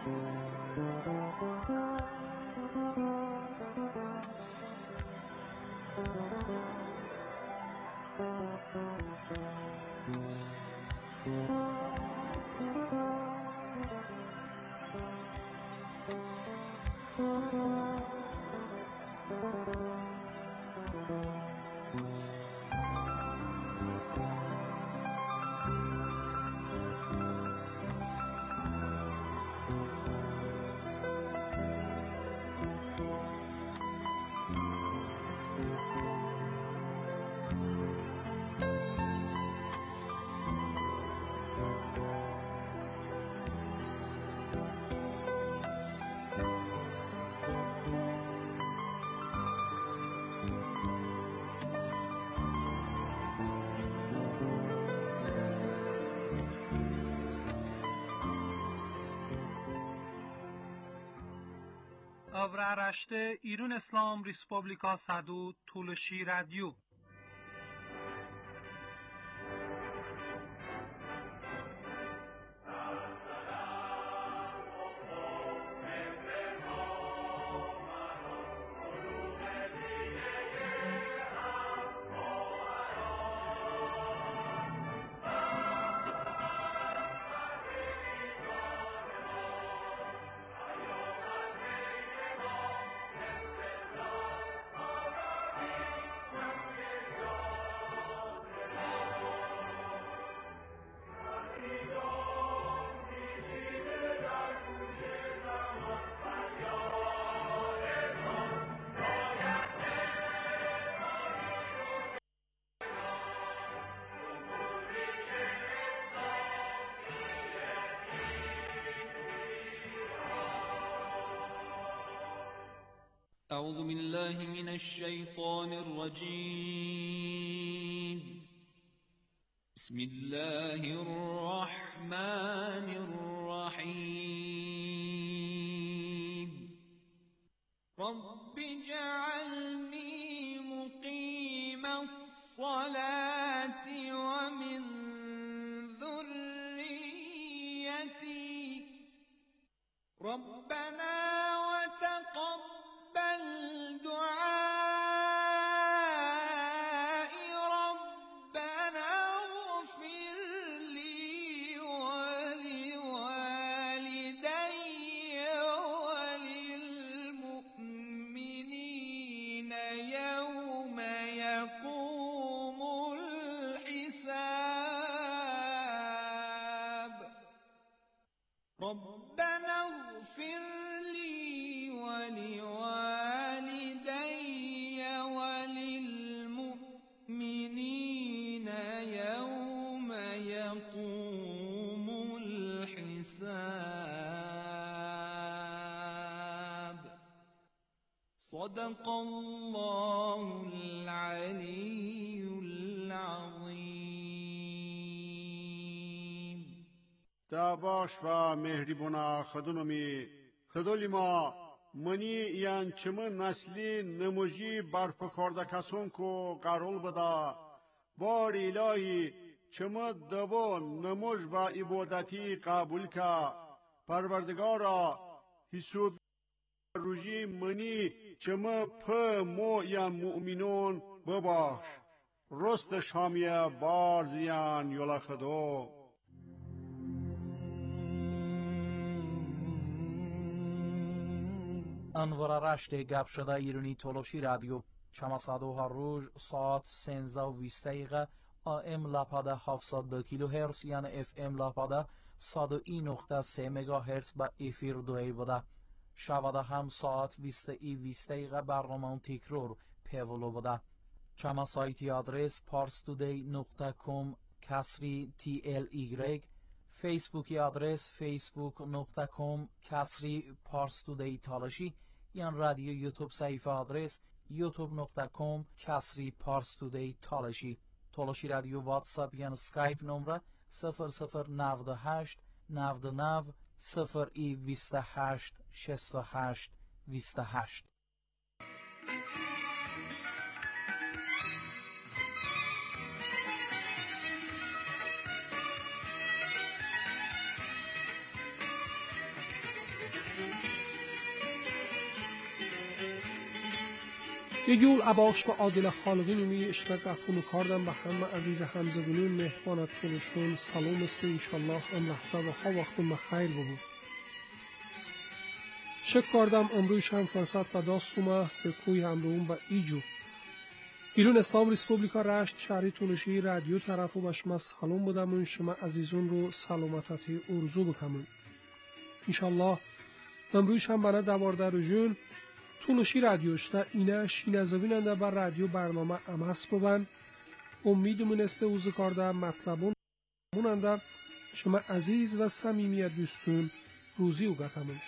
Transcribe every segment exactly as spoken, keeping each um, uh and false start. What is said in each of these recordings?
Avraaraşte İrun İslam Respublika Sadu Tuluşi Radyo. أعوذ بالله من الشيطان الرجيم. بسم الله الرحمن الرحيم. رب اجعلني مقيم الصلاة ومن ذريتي ربنا وتقبل دعاء ربنا اغفر لي ولوالدي وللمؤمنين يوم يقوم الحساب ربنا اغفر لي ولوالدي وللمؤمنين يوم يقوم الحساب. صدق الله العلي العظيم. تاباش و مهربونا خدونمی خدولی ما منی یان چمن نسلی نموجی برپکارده کسون کو قرول بدا بار الهی چمن دو نموج و عبادتی قبول که پروردگارا حسوب روژی منی چمن په مو یا مؤمنون بباش رست شامیه بار زیان یولا خدو. انوار رشت گپ شده ایرانی تولوشی رادیو چماسادو هر روز ساعت سنزده و بیست دقیقه آم لاپاده هفتصد و دو کیلو هرتز یعنی اف ام لاپاده صد و یک نقطه سه مگا هرتز با افیر دوی بوده. شباده هم ساعت بیست ای بیست دقیقه برنامه تکرار پیولو بوده. چما سایتی آدرس پارستودی نقطه کام کسری تی ال ایگرگ، فیسبوکی آدرس فیسبوک نقطه کام کسری پارستودی تالشی، یا رادیو یوتیوب صفحه آدرس یوتیوب نقطه کام کسری پارستودی تالشی. تالشی رادیو واتساپ یا اسکایپ نمره صفر صفر نود و هشت نود و نه صفر ای بیست و هشت شصت و هشت بیست و هشت. یگول اباش و عادل خالقی نمی اشتاق اپونو کاردم به همه عزیز همزبونون مهمانت طولشون سلام است انشالله ام لحظه و ها وقتون بخیر ببود. شک کردم امرویش هم فرصت به داستومه به کوی همروون به ایجو ایرون اسلام ریسپوبلیکا رشت شهری تونشی رادیو طرف و بشما سلام بودمون شما عزیزون رو سلامتاتی ارزو بکمون انشالله امرویش هم بنا دوارده رو جون تونشی رادیوشتا اینه شینزویننده بر رادیو برنامه امس ببن امیدمون است اوزو کارده مطلبون موننده شما عزیز و صمیمیت دوستون روزی و گتمون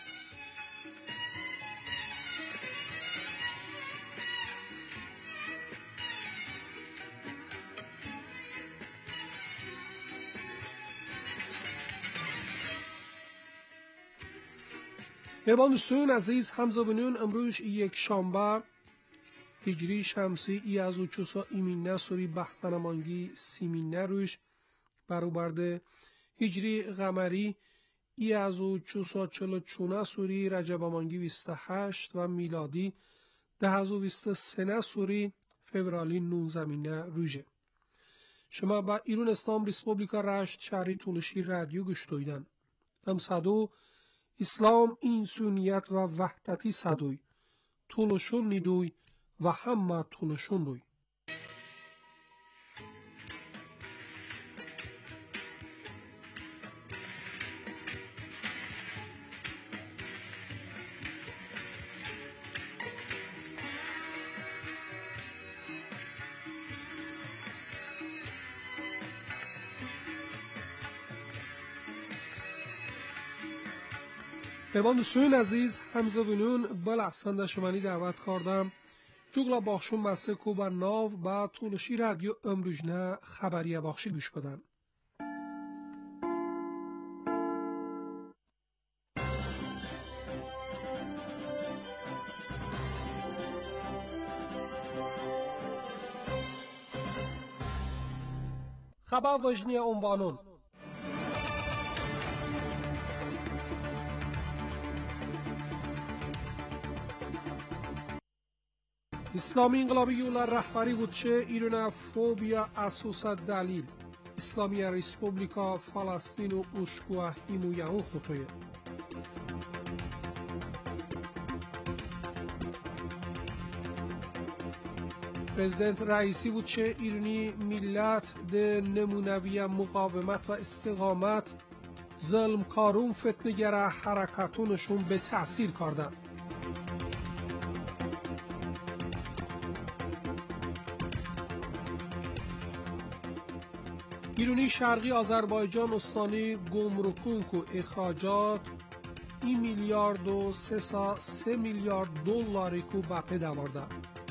مهربان دوستون عزیز همزبونون امروز یک شنبه هجری شمسی ای از اوچوسا ایمینه سوری بهمنمانگی سیمینه روش برابرده هجری قمری ای از اوچوسا چلو چونه سوری رجبمانگی بیست و هشت و میلادی ده از و بیست و سه سوری فورالی نونزمینه روشه شما با ایرون اسلام ریسپوبلیکا رشت شهری تونشی رادیو گوش دویدن هم صدو اسلام انسانیت و وحدتی صدوی طولشون نیدوی و همه طولشون دوی مهربان دوستان عزیز همزبونون بلحسن شمانی دعوت کردم جوگلا باخشون بسته کو بر ناو با طولشی رادیو امروجنه خبریه باخشی گوش بدن خبر وجنی عنوانون اسلامی انقلابی یولا رهبری بود چه ایران فوبیا اساس دلیل اسلامی ریسپوبلیکا فلسطین و اشکوه هیمویان خطویه پرزیدنت رئیسی بود چه ایرانی ملت ده نمونوی مقاومت و استقامت ظلم کارون فتنگره حرکتونشون به تأثیر کردن ایرانی شرقی آذربایجان استانی گمرکونک و اخراجات این میلیارد و سه سا سه میلیارد دلاری کو بپه دوارده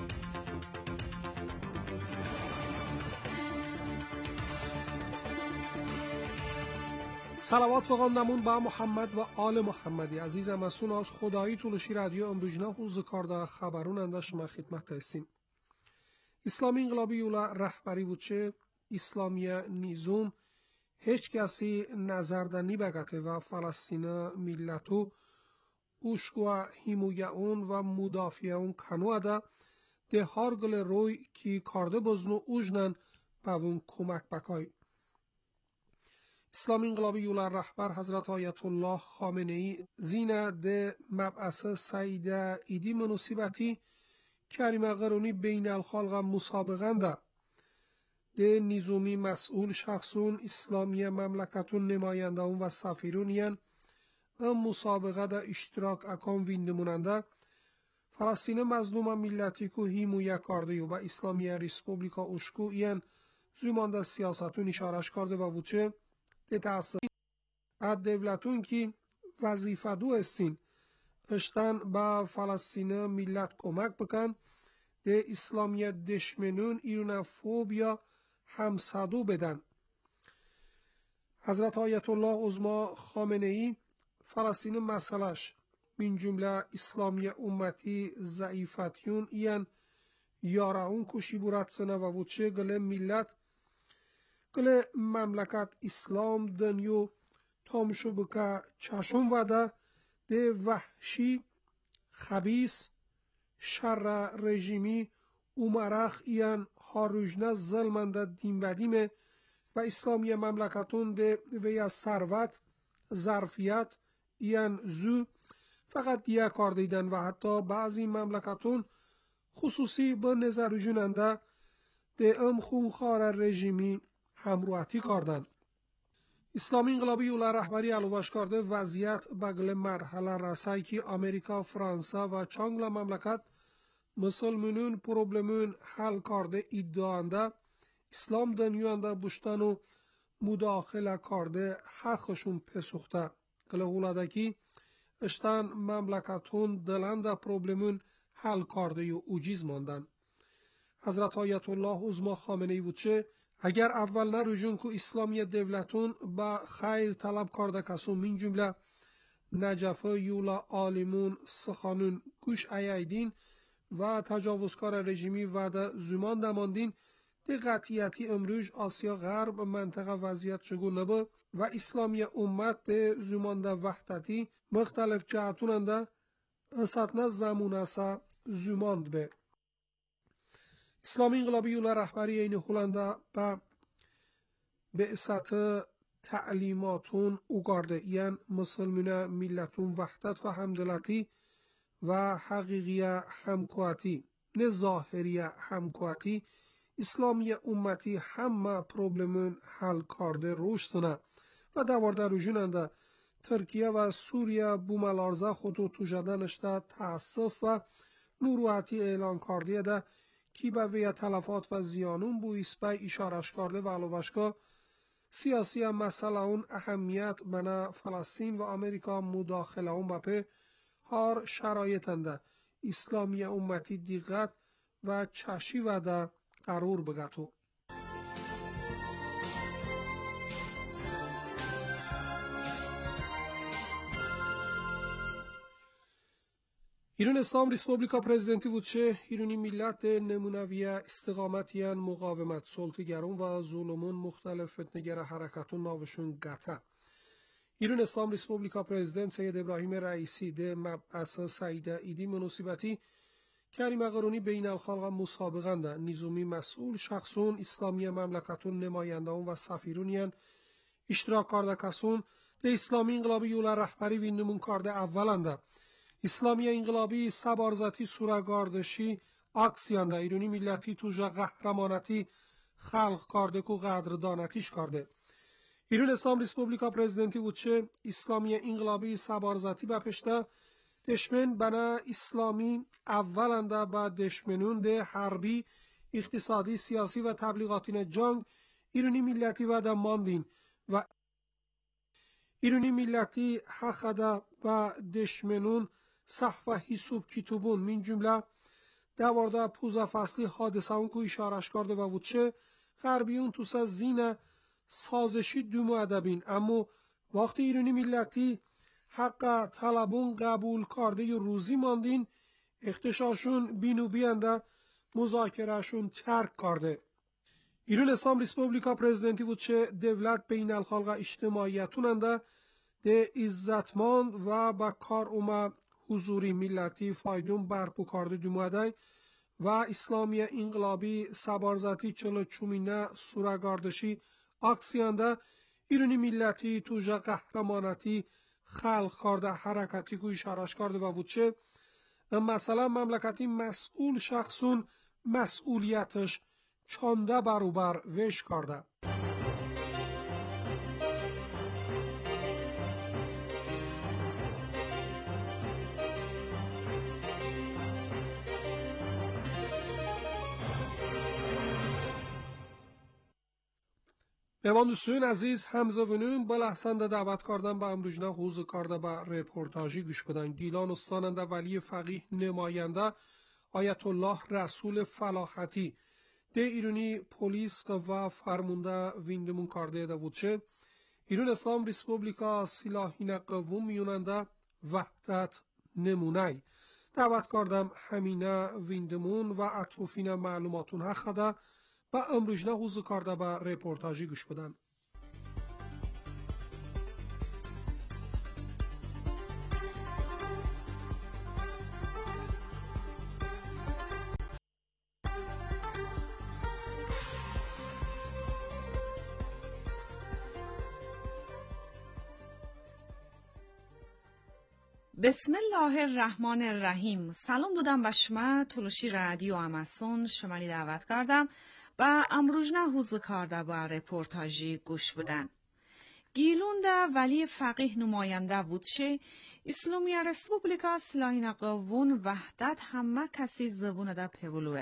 صلوات بخواندمون با محمد و آل محمدی عزیزم مسون از خدایی طولشی رادیو امروجنه حوز کارده خبرون انداش ما خدمت هستیم اسلامی انقلابی یولا رهبری بود چه اسلامی نیزوم هیچ کسی نظر دنی بگته و فلسطین ملتو اوشکو هیمویون و مدافعون کنواده ده هارگل روی کی کارده بزنو اوجنن باون کمک بکای اسلامی انقلابی یولا رهبر حضرت آیت الله خامنه ای زینه ده مبعث سیده ایدی مناسبتی کریم قرونی بین الخلق مسابقنده ده نیزومی مسئول شخصون اسلامی مملکتون نمایندهون و سفیرون ین ام مسابقه ده اشتراک اکام ویندموننده فلسطین مظلوم ملتی که هیمویه کرده و اسلامی ریسپوبلیکا اشکو ین زمانده سیاستون اشارش کرده و بوچه ده تأثیر اد دولتون که وظیفه دو استین اشتن با فلسطین ملت کمک بکن ده اسلامی دشمنون ایرون فوبیا همصدو بدن حضرت آیت الله عظما خامنه ای فلسطین مسئلهش من جمله اسلامی امتی ضعیفتیون این یارعون کشی بورد سنه و وچه گله ملت گله مملکت اسلام دنیو تامشو بکه چشم وده ده وحشی خبیث شر رژیمی умарах иян ҳорӯжна зилманда динбадиме ва исломия мамлакатун де вея сарват зарфият иян зу фақат дия кор дидан ва ҳатто баъзи мамлакатун хусусӣ ба незарӯжунанда де ам хунхора режимӣ ҳамрӯҳатӣ кордан. исломӣ инқилобӣ юла раҳбарӣ алуваш корда вазъият ба гӯле марҳала расай ки Америка, Франса ва чонгла мамлакат мусулмонун проблемун ҳал корда иддоанда ислом дунёнда буштану мудохила корда ҳаққашун песухта гӯле ҳулада ки иштан мамлакатун диланда проблемун ҳал кordаю уҷиз мондан. ҳазрат оятуллоҳ узмо Хоменеӣ вуче агар аввал нарӯжун ку исломия девлатун ба хайр талаб корда касун мин ҷумла наҷафа юла олимун суханун гӯш аяйдин ва таҷовузкора режимӣ ваъда зумон дамондин де қатъияти имрӯж осиё ғарб мантақа вазъият чугуна бу ва исломия уммат де зумонда ваҳдатӣ мухталиф ҷаҳатунанда исатна замунаса зумонд бе. исломӣ инқилобӣ юла раҳбарӣ эйни ҳуланда ба беъсати таълимотун угорда иян мусулмина миллатун ваҳдат ва ҳамдилатӣ ва ҳақиқия ҳамкӯатӣ не зоҳирия ҳамкӯатӣ исломия умматӣ ҳама проблемун ҳал корда рушд сина ва даворда рӯжунанда Туркия ва Сурия бумалорза худу тужаданашда таассуф ва нурӯҳатӣ эълон кардияда ки ба вея талафот ва зиёнун буисбай ишораш корда ва алувашко сиёсия масъалаун аҳамият бана Фаластин ва Америка мудохилаун ба пе ҳар шароитанда исломия умматӣ диққат ва чашивада қарур бигату. ایران اسلام ریسپوبلیکا پرزیدنتی بودچه ایرانی ملت نمونویه استقامتیان مقاومت سلطگرون و ظلمون مختلف فتنگر حرکتون ناوشون گته. ایران اسلام ریسپوبلیکا پرزیدنت سید ابراهیم رئیسی ده مبعث سعیده ایدی مناسبتی کریم قرونی بین الخلق مسابقان ده نظامی مسئول شخصون اسلامی مملکتون نمایندهون و سفیرونیان اشتراک کرده کسون ده اسلامی انقلابی یولا رهبری ویندمون کرده اولنده اسلامی انقلابی سبارزاتی سورگاردشی اکسیانده ایرانی ملتی توجه قهرمانتی خلق کرده که قدردانتیش کرده. ایران اسلام ریسپوبلیکا پرزیدنتی بودچه اسلامی انقلابی سبارزاتی بپشته دشمن بنا اسلامی اولنده با دشمنون ده حربی اقتصادی سیاسی و تبلیغاتین جنگ ایرانی ملتی و ده ماندین و ایرانی ملتی حقده و دشمنون صحف حسوب کتوبون من جمله دوارده پوزا فصلی حادثه اون که اشارش کرده و بودچه غربیون توسا زین سازشی دومو ادبین اما وقتی ایرانی ملتی حق طلبون قبول کرده ی روزی ماندین اختشاشون بینو بیانده مذاکرهشون ترک کرده. ایران اسلام ریسپوبلیکا پرزیدنتی بودچه دولت بین الخلق اجتماعیتوننده ده عزتمند و با کار اومه حضوری ملتی فایدون برپو کرده دوماده و اسلامی انقلابی سبارزاتی چلو چومینه سورگاردشی اکسیانده ایرانی ملتی توجه قهرمانتی خلق کرده حرکتی که اشارش کرده و بودچه مثلا مملکتی مسئول شخصون مسئولیتش چانده بروبر وش کرده. مهمان عزیز همزوینون با لحظنده دعوت کردن با امروجنه حوض کرده با رپورتاجی گوش بدن. گیلان استاننده ولی فقیه نماینده آیت الله رسول فلاحتی ده ایرانی پلیس و فرمونده ویندمون کرده ده بودشه ایران اسلام ریسپوبلیکا سلاحین قوم میوننده وحدت نمونه دعوت کردم همینه ویندمون و اطروفین معلوماتون حق ده و امروجنه حوض کرده با رپورتاجی گوش بدن. بسم الله الرحمن الرحیم. سلام دادم به شما تلوشی رادیو اماسون شمانی دعوت کردم و امروز نه حوز کرده با رپورتاجی گوش بدن. گیلون ده ولی فقیه نماینده بودشه اسلامی رسپوبلیکا سلاحین قوون وحدت همه کسی زبون ده پولوه.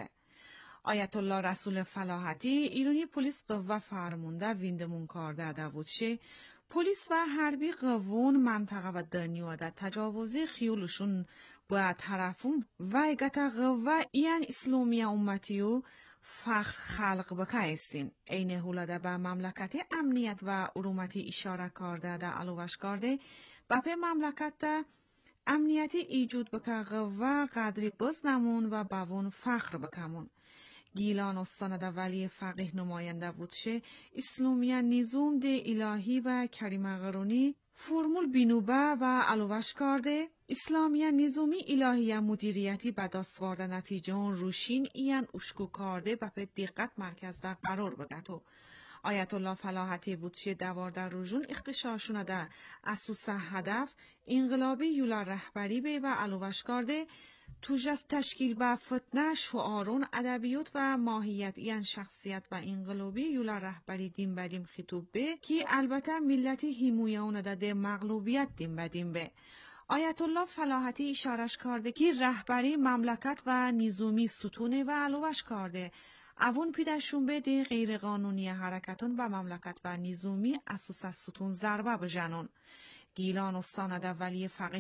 آیت الله رسول فلاحتی ایرانی پلیس قوه فرمونده ویندمون کرده ده بودشه پلیس و حربی قوون منطقه و دنیا ده تجاوزی خیولشون با طرفون و ایگت قوه این اسلامی امتیو فخر خلق بکه استین. این هولاده به مملکت امنیت و ارومتی اشاره کرده ده علوش کرده و به مملکت ده امنیتی ایجود بکه قوه قدری بز نمون و باون فخر بکمون. گیلان استان ده ولی فقیه نماینده بودشه اسلامی نظام ده الهی و کریم قرونی فرمول بینوبه و علوش کرده اسلامی نظامی الهی مدیریتی به دست ورده نتیجه اون روشین این اشکو کرده و به دقت مرکز در قرار بگتو. آیت الله فلاحتی بودشه دوارده روژون اختشاشونه ده اسوس هدف انقلابی یولا رهبری به و علوش کرده توجس تشکیل با فتنه شعارون ادبیات و ماهیت این شخصیت و انقلابی یولا رهبری دیم بدیم خطوب به که البته ملتی هیمویان داده مغلوبیت دیم بدیم به. آیت الله فلاحتی اشارش کرده که رهبری مملکت و نظامی ستونه و علوش کرده اوون پیدشون بده غیر قانونی حرکتون و مملکت و نظامی اساس ستون ضربه بجنون. گیلان استان ده ولی فقیه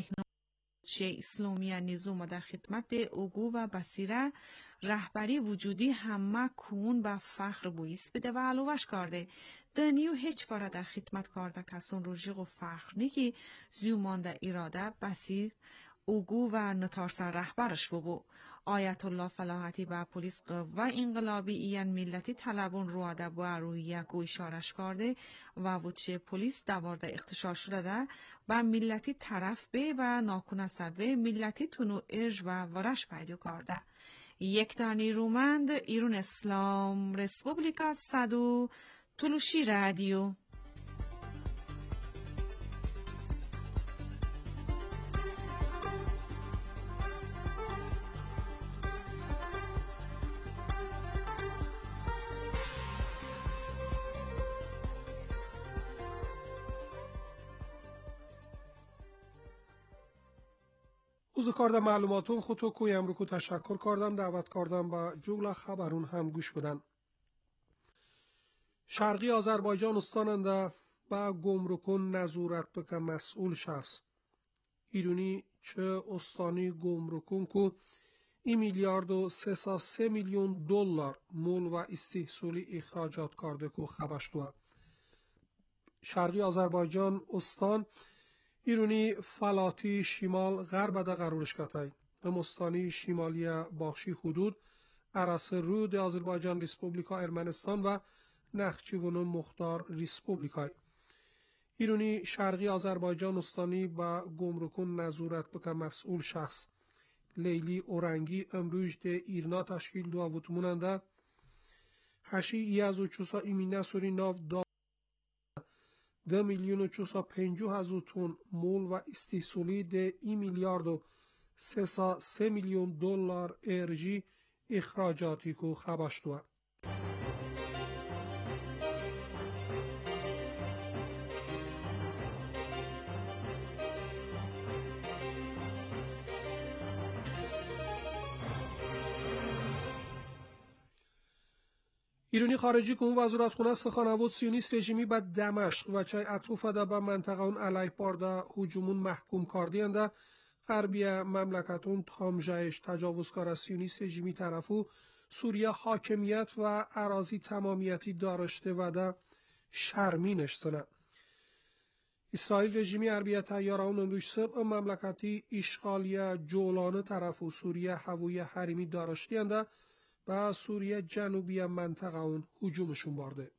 چه اسلامی نظام در خدمت اوگو و بصیره رهبری وجودی همه کون و فخر بویس بده و علوش کرده دنیو هیچ وارد در خدمت کرده کسون رو جیغ و فخر نیکی زیومان در اراده بصیر اوگو و نتارس رهبرش ببو. آیت الله فلاحتی و پلیس و انقلابی این ملتی طلبون رو ده با روی یکو اشارش کرده و وچه پلیس دوارده اختشار شده ده و ملتی طرف به و ناکنه سبه ملتی تونو ارج و ورش پیدا کرده. یک تانی رومند ایرون اسلام رسپوبلیکا صدو تلوشی رادیو. اوز کارده معلوماتون خودتو کویم رو که تشکر کردم دعوت کردم با جولا خبرون هم گوش بدن. شرقی آذربایجان استاننده با گمرکون نظورت بکن مسئول شخص. ایرونی چه استانی گمرکون که این میلیارد و سه سه میلیون دلار مول و استحصولی اخراجات کرده که خبرش دو. شرقی آذربایجان استان ایرونی فلاتی شمال غرب ده قرارش کتای. امستانی شمالی باخشی حدود عرص رود آذربایجان ریسپوبلیکا ارمنستان و نخچیوان مختار ریسپوبلیکای. ایرونی شرقی آذربایجان استانی با گمرکون نظورت بکن مسئول شخص. لیلی اورنگی امروز ده ایرنا تشکیل دو وطموننده هشی ایاز و چوسا ایمینه سوری ناو دا ده میلیون و چوسا پنجو هزو تون مول و استحصولی ده ای میلیارد و سه سا سه میلیون دلار ارجی اخراجاتی که خبشتوه. ایرانی خارجی که اون وزارت خونه سخانوات سیونیست رژیمی با دمشق و چای اطروف ده با منطقه اون علیه بارده هجومون محکوم کردینده غربی مملکتون تامجهش تجاوزکار سیونیست رژیمی طرفو سوریه حاکمیت و اراضی تمامیتی دارشته و ده شرمینش سنه. اسرائیل رژیمی عربیه تیاران امروز سب مملکتی اشغالی جولانه طرفو سوریه هویه حریمی دارشتینده و سوریه جنوبی منطقه اون هجومشون بارده.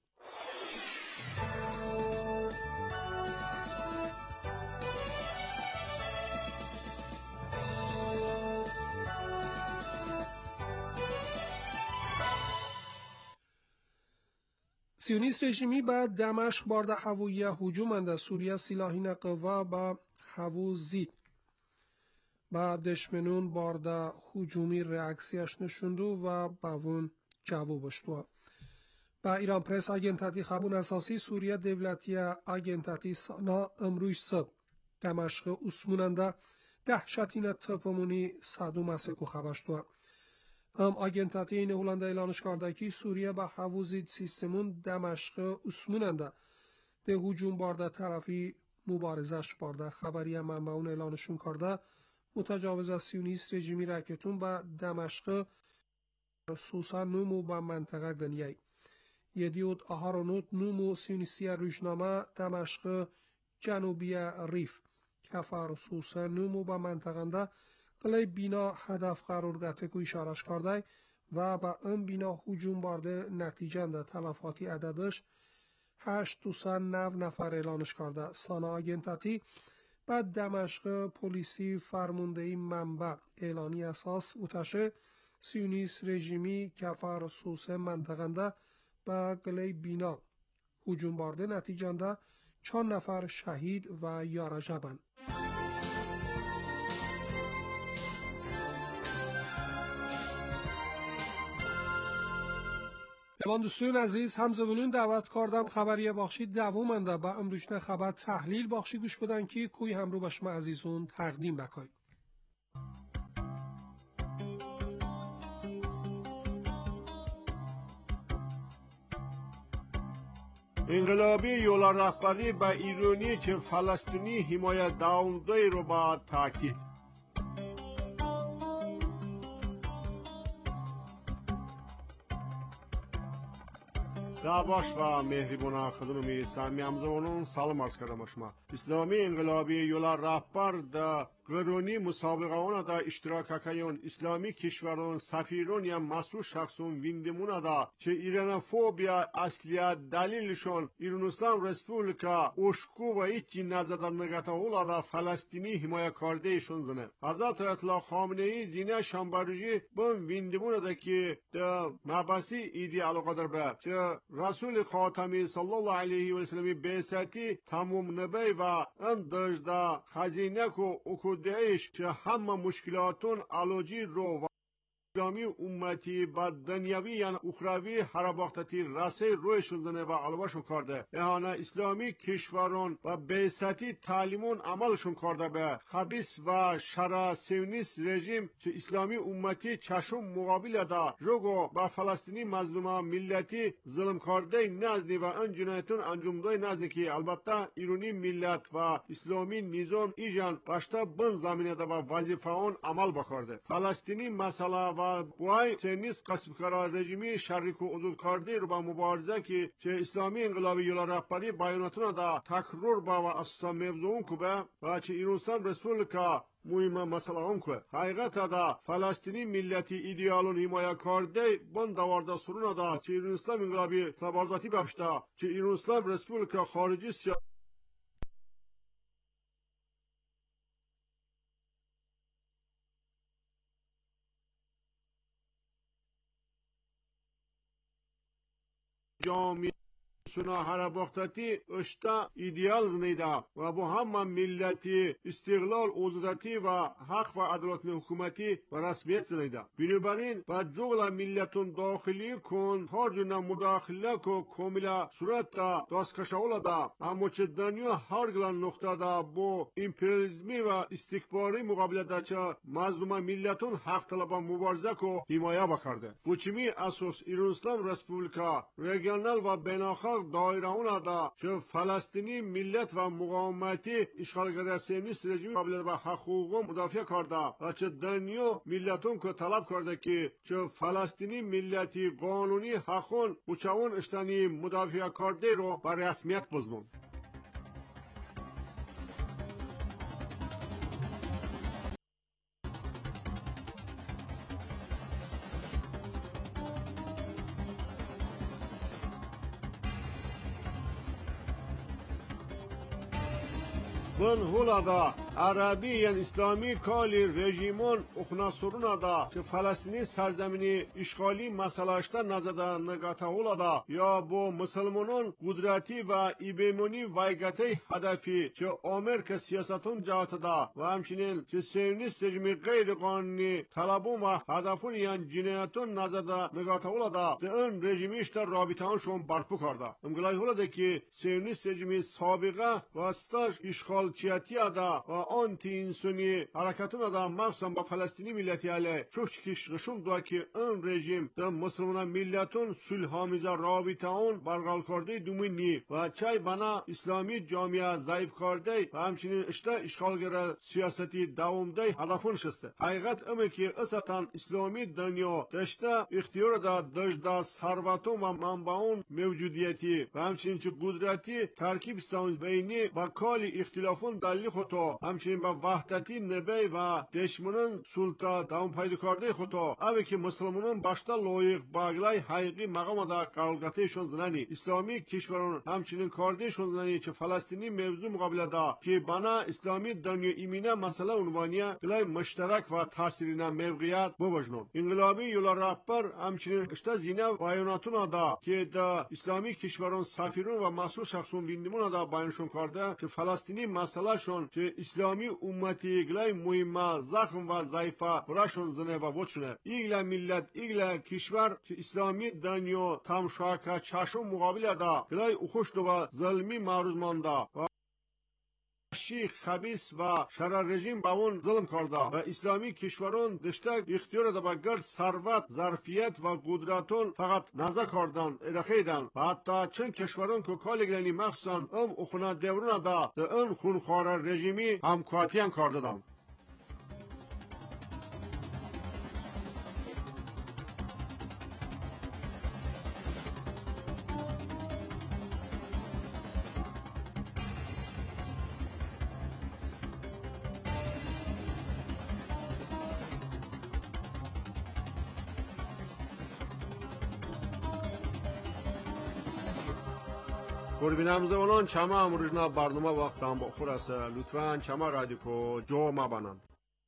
سیونیست رژیمی با دمشق بارده هویه هجومنده سوریه سلاحین قوا با هوو زید. با دشمنون بارده هجومی reaksiyasını sundu ve bavun cevap başladı. با ایران پرس آگنتاتی خبون اساسی سوریه devleti آگنتاتی سانا امرویس دمشق اسموننده دهشتین تپمونی صدو مسکو خبشتو. ام آگنتاتی این هولنده اعلانش کرده که سوریه با حوزید سیستمون دمشق اسموننده ده هجوم بارده طرفی مبارزش بارده. خبری منبعون اعلانشون کرده متجاوز از سیونیست رژیمی رکتون با دمشق سوسا نومو با منطقه گنیه. یدیود آهارونوت نومو سیونیستی روشنامه دمشق جنوبی ریف کفر سوسا نومو با منطقه قلی بینا هدف قرار گرفته که اشارش کرده و با اون بینا هجوم بارده نتیجه ده تلفاتی عددش هشت دوست نو نفر اعلانش کرده. سانا آگنتاتی بعد دمشق پلیسی فرمانده منبع اعلانی اساس اوتشه سیونیست رژیمی کفر سوسه منطقه با قلی بینا هجوم بارده نتیجه ده چند نفر شهید و یارجبن. امان دوستان عزیز همزبونون دعوت کردم خبری بخشی دوامنده با امروزنه خبر تحلیل بخشی گوش بدن که کوی همرو به شما عزیزون تقدیم بکنیم. انقلابی یولا رهبری به ایرانی که فلسطینی حمایت داونده رو با تاکید دعواش و مهربان خدمت سامی همزبانان سلام عرض کردم شما. اسلامی انقلابی یولا رهبر در قرونی مسابقه آن دا اشتراک کیون اسلامی کشوران سفیران یا مسئول شخصون ویندمون دا چه ایران فوبیا اصلیت دلیلشون ایران اسلام رسپولیکا اشکو و ایچی نزدن نگتا اولا دا فلسطینی حمایت کرده ایشون زنه. حضرت اطلاق خامنه ای زینه شنبرجی بون ویندمون دا که دا مباسی ایدی علاقه در به چه رسول خاتمی صلی الله علیه و سلم بیستی تموم نبی و انداز دا خزینه کو اکو دهش که همه مشکلاتون علاجی رو و اسلامی امتی با دنیاوی یعنی اخروی هرباختتی رسه رویشون زنه و علواشون کرده. احانه اسلامی کشوران و بیستی تعلیمون عملشون کرده به خبیث و شرع سیونیست رژیم که اسلامی امتی چشم مقابل دا جوگو با فلسطینی مظلوم ملتی ظلم کرده نزدی و ان جنایتون انجام دای نزدی که البته ایرانی ملت و اسلامی نظام ایجان باشتا بن زمینه دا و وظیفه اون عمل بکرده. فلسطینی مسئله و وای سیونیست قسمکارا رژیمی شریک و عضو کرده رو با مبارزه که چه اسلامی انقلابی یولا رهبری بیاناتون دا تکرار با و اساسا موضوعون که و چه ایرانستان رسپولیکا مهم مسئله هم که حقیقت دا فلسطینی ملتی ایدئالون حمایت کرده بند دوارده سرون دا چه ایرانستان انقلابی تبارزاتی باشده چه ایرانستان رسپولیکا خارجی سیاسی جامعه سنا هر باختتی اشتا ایدیال زنیده و با هم ملتی استقلال عضویتی و حق و عدالت حکومتی و رسمیت زنیده. بنابراین با جغل ملتون داخلی کن هر جنا مداخله کو کاملا صورت دا دستکشاولا دا اما چه دنیا هر گلان نقطه دا با امپریالیسمی و استکباری مقابله دا چه مظلوم ملتون حق طلبا مبارزه کو حمایه بکرده. بچمی اساس ایران اسلام رسپولیکا ریجنال و بین‌المللی دایره اون دا که فلسطینی ملت و مقاومتی اشغالگر سیونیست رژیم قابل به حقوق مدافع کرده و چه دنیا ملتون که طلب کرده که چه فلسطینی ملتی قانونی حقون بچون اشتنی مدافع کرده رو به رسمیت بزنون. بن هولا دا عربی یعنی اسلامی کالی رژیمون اخناسورونا دا که فلسطینی سرزمینی اشغالی مسئلهشتا نزده نگاتاولا دا یا با مسلمانان قدرتی و ایبیمونی وایگته هدفی که آمریکا سیاستون جهت دا و همچنین که سیونیست رژیم غیر قانونی طلبون و هدفون یعنی جنایتون نزده نگاتاولا دا ده اون رژیمیش در رابطهانشون برپو کرده. امگلای هولا ده که سیونیست رژیمی سابقه و استاش اشغالچیتی دا و آنتی انسانی حرکتون دا مخصوصا با فلسطینی ملتی علیه چوش کش رشون دو که اون رژیم ده مسلمان ملتون سلحامیزا رابطهان برقرار کرده دومینی و چای بنا اسلامی جامعه ضعیف کرده و همچنین اشتا اشغالگر سیاستی دوامده هدفون شسته. حقیقت امه که اصلا اسلامی دنیا داشته اختیار دا داشته ثروتون و منبعون موجودیتی و همچنین چه قدرتی ترکیب ساونز بینی با کالی اختلافون دلیل خطا همچنین با وحدتی نبی و دشمنان سلطه دوام پیدا کرده خطا اوه که مسلمانان باشتا لایق باگلای حقیقی مقام دا قرارگتهشون زنانی اسلامی کشوران همچنین کاردهشون زنانی چه فلسطینی موضوع مقابله دا که بنا اسلامی دنیا ایمینه مسئله عنوانیه گلای مشترک و تاثیرینه موقعیت ببجنون. انقلابی یولا رهبر همچنین اشتا زینه وایوناتون دا که دا اسلامی کشوران سفیرون و مسئول شخصون بیندمون دا بیانشون کرده که فلسطینی مسئله شون که اسلامی امتی گلای مهمه زخم و ضعیفه براشون زنه و بچونه ایگل ملت ایگل کشور که اسلامی دنیا تمشاکه چشم مقابل دا گلای اخوشت و ظلمی معروض مانده و شیخ خبیث و شرر رژیم با اون ظلم کرده و اسلامی کشوران دشته اختیار دا با گرد ثروت ظرفیت و قدرتون فقط نزا کردن ارخیدن و حتی چند کشوران که کالگلنی مخصوصا ام اخونا دورون دا دا اون خونخوار رژیمی همکاتی هم کرده دن. قربینم چما امروزنا برنامه وقت هم با خور است لطفاً چما رادیو کو جو ما بانند.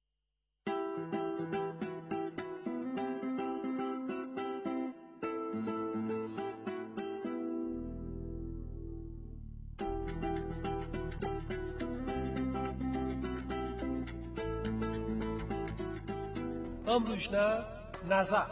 امروزنا نظر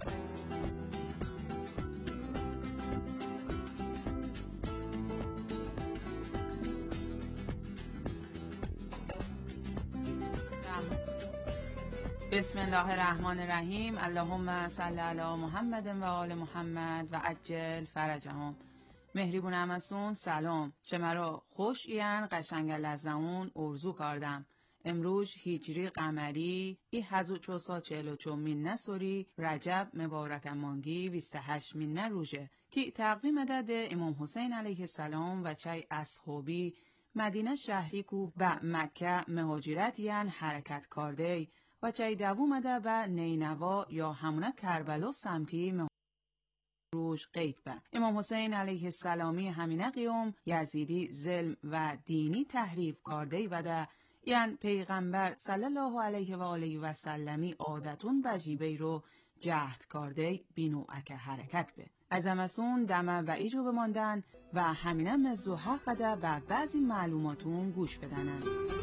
بسم الله الرحمن الرحیم. اللهم صل علی محمد و آل محمد و عجل فرجهم. مهریبون همسون سلام. شما خوش این قشنگ لزمون ارزو کردم. امروز هجری قمری ای هزو چوسا چهل چو مینه سوری رجب مبارک مانگی بیست هشت مینه روژه که تقویم عدد امام حسین علیه السلام و چای اصحابی مدینه شهری کو و مکه مهاجرت یان حرکت کرده و چای دوم مده به نینوا یا همونه کربلا سمتی روش قید به امام حسین علیه السلامی همینه قیوم یزیدی ظلم و دینی تحریف کرده و ده یعنی پیغمبر صلی الله علیه و آله و سلمی عادتون بجیبه رو جهد کرده بینوعک حرکت به از امسون دمه و ایجو بماندن و همینه مفضوع حق ده و بعضی معلوماتون گوش بدنن.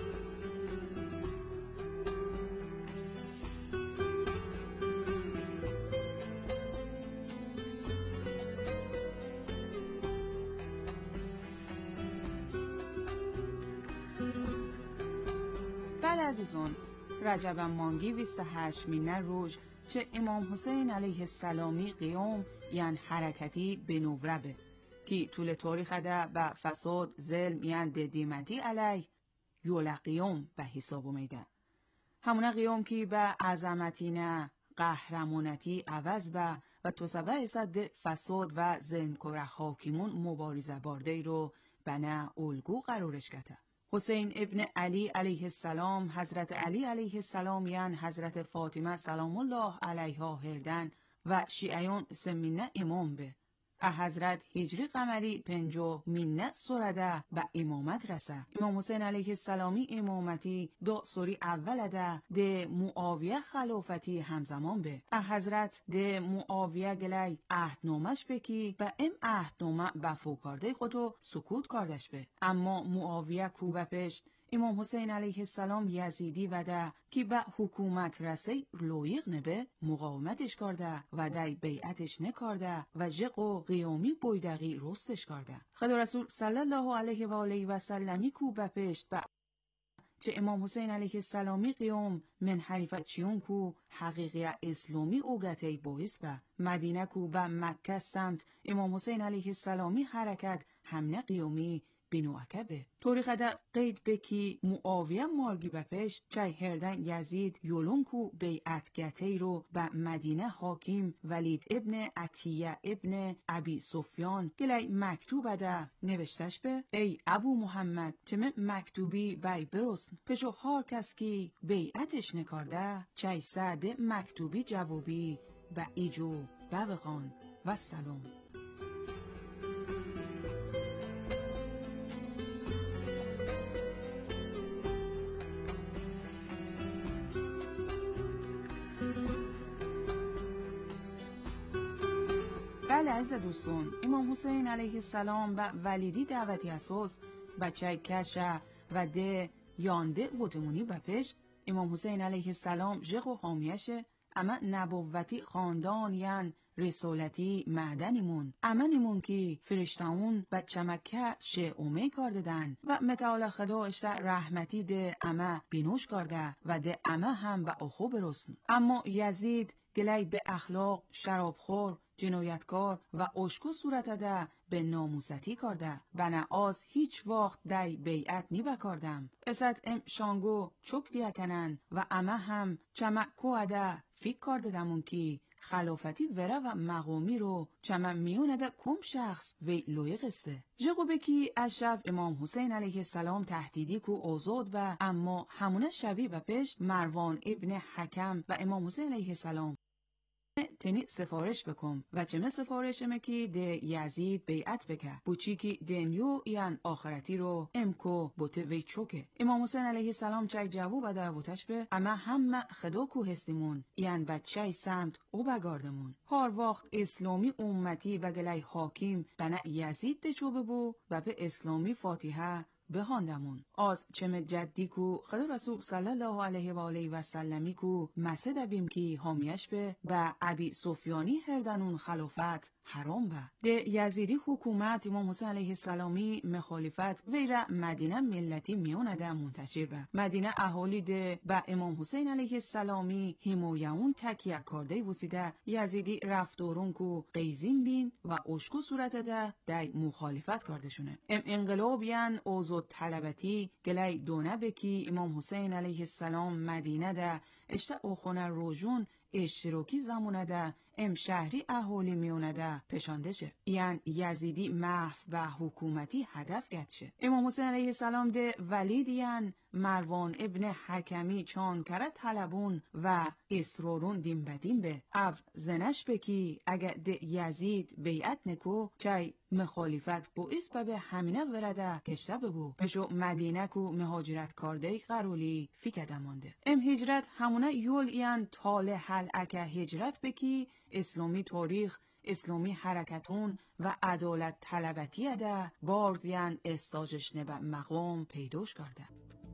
بله عزیزون، رجب مانگی بیست و هشت مینه روز چه امام حسین علیه السلامی قیوم یعن حرکتی به نوربه که طول تاریخ ده به فساد ظلم یعن دیمتی علیه یول قیوم به حساب میده. همونه قیوم که به عظمتی نه قهرمانتی عوض به و توسبه صد فساد و زنکره حاکمون مبارزه بارده رو به نه الگو قرارش کده. حسین ابن علی علیه السلام حضرت علی علیه السلام یعن حضرت فاطمه سلام الله علیها هردن و شیعیان سمینه امام به حضرت هجری قمری پنجو مینه سرده به امامت رسه. امام حسین علیه السلامی امامتی دو سوری اول ده ده معاویه خلافتی همزمان به. حضرت ده معاویه گلی عهدنامش بکی و ام عهدنامه به فوکارده خودو سکوت کردش به. اما معاویه کوبه پشت امام حسین علیه السلام یزیدی و ده که به حکومت رسی لویق نبه مقاومتش کرده و ده بیعتش نکرده و جق و قیامی بویدقی رستش کرده. خدا رسول صلی الله علیه و آله و سلمی کو به پشت و چه امام حسین علیه السلامی قیام من حریفت چیون کو حقیقی اسلامی اوگته باعث به مدینه کو به مکه سمت امام حسین علیه السلامی حرکت همنه قیامی بینوکه به. طوری قدر قید بکی معاویه مارگی بپشت چای هردن یزید یولون کو بیعت گته رو به مدینه حاکم ولید ابن عطیه ابن ابی سفیان گلی مکتوب ده نوشتش به ای ابو محمد چمه مکتوبی بی برسن پشو هر کس کی بیعتش نکارده چای ساده مکتوبی جوابی به ایجو بوقان و سلام. بله عزیز دوستون، امام حسین علیه السلام به ولیدی دعوتی اساس بچه کشه و ده یانده وطمونی بپشت امام حسین علیه السلام جق و حامیشه اما نبوتی خاندان یعن رسالتی معدنیمون امنیمون که فرشتاون بچه مکه شه اومه کرددن و متعال خدا اشته رحمتی ده اما بینوش کرده و ده اما هم به اخو برسن. اما یزید گلی به اخلاق شرابخور جنایتکار و اشکو صورت ده به ناموستی کرده و نه آز هیچ وقت دی بیعت نی بکردم اسد ام شانگو چک دیا کنن و اما هم چمک کو ده فکر کرده دمون که خلافتی وره و مقامی رو چمن میونه ده کم شخص وی لویق استه. جقو بکی از شب امام حسین علیه السلام تهدیدی کو اوزاد و اما همونه شبی و پشت مروان ابن حکم و امام حسین علیه السلام تنی سفارش بکن و چمه سفارشمه که ده یزید بیعت بکه بوچی که دنیو یعن آخرتی رو امکو بوته وی چوکه. امام حسین علیه السلام چای جواب در بوتش به اما همه خدا کو هستیمون یعن بچه سمت او بگاردمون هر وقت اسلامی امتی و گلی حاکم بنا یزید ده چوبه بو و به اسلامی فاتحه بهاندمون از چمه جدی کو خدا رسول صلی الله علیه و آله و سلمی کو مسد بیم کی حامیش به و ابی سفیانی هردنون خلافت حرام به ده یزیدی حکومت امام حسین علیه السلامی مخالفت ویره مدینه ملتی میونه ده منتشر به مدینه اهالی ده با امام حسین علیه السلامی حمایون تکیه کرده وسیده یزیدی رفتارون کو قیزین بین و اشکو صورت ده ده مخالفت کرده شونه. ام انقلابیان اوزو طلبتی گلی دونه بکی امام حسین علیه السلام مدینه ده اشته اوخونه روژون اشتراکی زمونه ده ام شهری اهالی میونه ده پشانده شه یعن یزیدی محو و حکومتی هدف گد شه. امام حسین علیه السلام ده ولید یعن مروان ابن حکمی چان کره طلبون و اسرارون دیم بدیم به او زنش بکی اگه ده یزید بیعت نکو چای مخالفت باعث به همینه ورده کشته ببو پشو مدینه کو مهاجرت کرده قرولی فیکده مانده. ام هجرت همونه یول یعن تال حل اکه هجرت بکی اسلامی تاریخ اسلامی حرکتون و عدالت طلبتی ده بارز یعن استاجش نبه مقام پیداش کرده.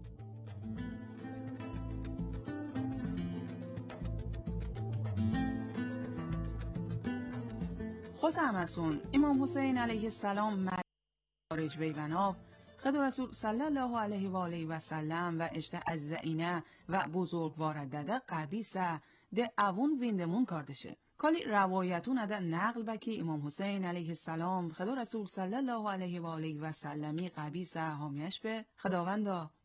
خوز همسون امام حسین علیه السلام مارج بیوناف خدا رسول صلی الله علیه و آله و سلم و اشته از زینه و بزرگوار داده قبیسه ده اوون ویندمون کردشه. کالی روایتون ده نقل بکی امام حسین علیه السلام خدا رسول صلی الله علیه و آله و سلمی قبیسه حامیش به خداوندا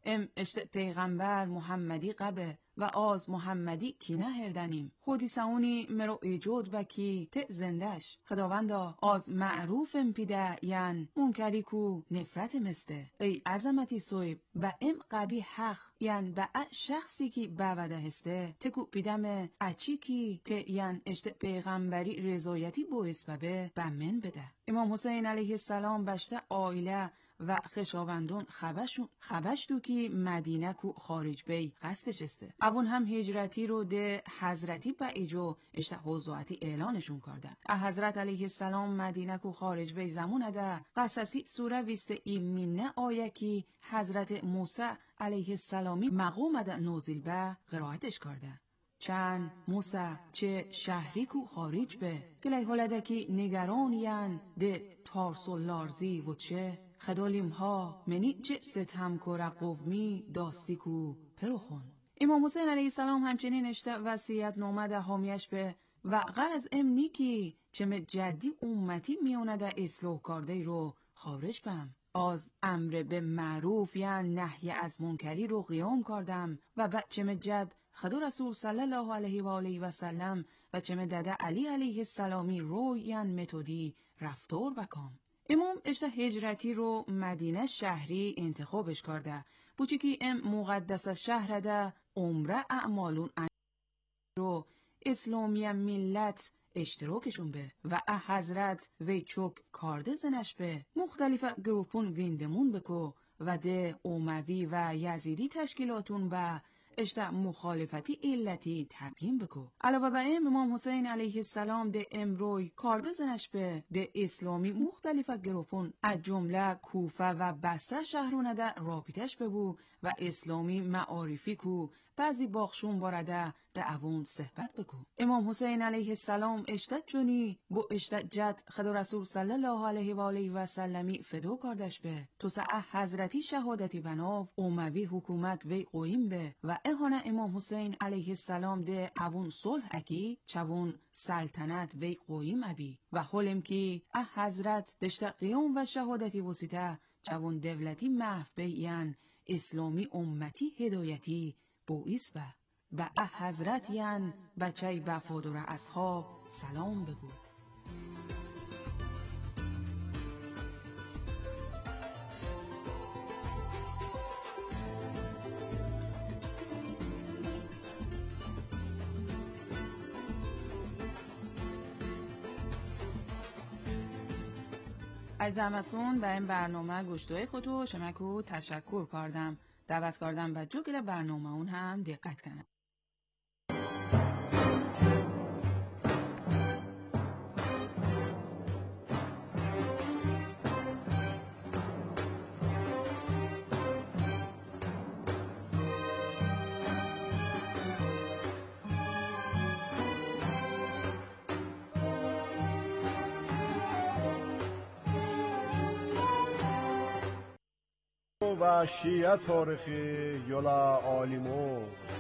ام اشت پیغمبر محمدی قبه و آز محمدی کی نهردنیم حدیثونی مرو ایجود بکی ت زندش خداوندا آز معروف پیده یعن منکری کو نفرت مسته ای عظمتی سویب و ام قبی حق یعن به شخصی کی باوده هسته تکو پیدم اچی کی ت یعن اشت پیغمبری رضایتی بویس ببه بمن بده. امام حسین علیه السلام بشته آیله و خشاوندون خبشون خبش دو کی مدینه کو خارج بی قصدش استه ابون هم هجرتی رو ده حضرتی با ایجو اشته حضوعتی اعلانشون کرده. حضرت علیه السلام مدینه کو خارج بی زمونه ده قصصی سوره ویسته ایمینه آیه کی حضرت موسی علیه السلامی مقوم ده نوزیل به قرائتش کرده. چند موسی چه شهری کو خارج به گلی هلدکی نگرانیان ده تارسو لارزی و چه خدالیم ها منی چه ستم کره قومی داستی کو پروخون. امام حسین علیه السلام همچنین اشته وصیت نامه حامیش به و غرض امنی کی چه جدی امتی میونه ده اصلاح کرده رو خارج بم از امر به معروف یا نهی از منکری رو قیام کردم و بعد چه جد خدا رسول صلی الله علیه و آله و سلم و چه داده علی علیه السلامی رو یا متدی رفتار بکام. امام اشته هجرتی رو مدینه شهری انتخابش کرده بوچی که ام مقدس شهر ده عمره اعمالون رو اسلامی ملت اشتراکشون به و حضرت وی چوک کارده زنش به مختلف گروپون ویندمون بکو و ده اوموی و یزیدی تشکیلاتون و اشته مخالفتی علتی تبیین بکو. علاوه بر این امام حسین علیه السلام ده امروی کارده زنش به ده اسلامی مختلف گروپون از جمله کوفه و بصره شهرونه ده رابطش ببو و اسلامی معارفی کو بعضی باخشون بارده ده اوون صحبت بکو. امام حسین علیه السلام اشتد جونی بو اشتد جد خدا رسول صلی الله علیه و آله و سلمی فدو کردش به تو سعه حضرتی شهادتی بناو اوموی حکومت وی قویم به و اهانه امام حسین علیه السلام ده اوون صلح اکی چوون سلطنت وی قویم ابی و حلم کی اه حضرت دشت قیام و شهادتی وسیطه چوون دولتی محف بیان اسلامی امتی هدایتی بویس و و اه حضرت یان بچه وفادار اصحاب سلام بگو. از امسون به این برنامه گوشتوی خودو شمکو تشکر کردم دعوت کردم و جو گله برنامه اون هم دقت کنم. و شیعه تاریخی یولا عالمو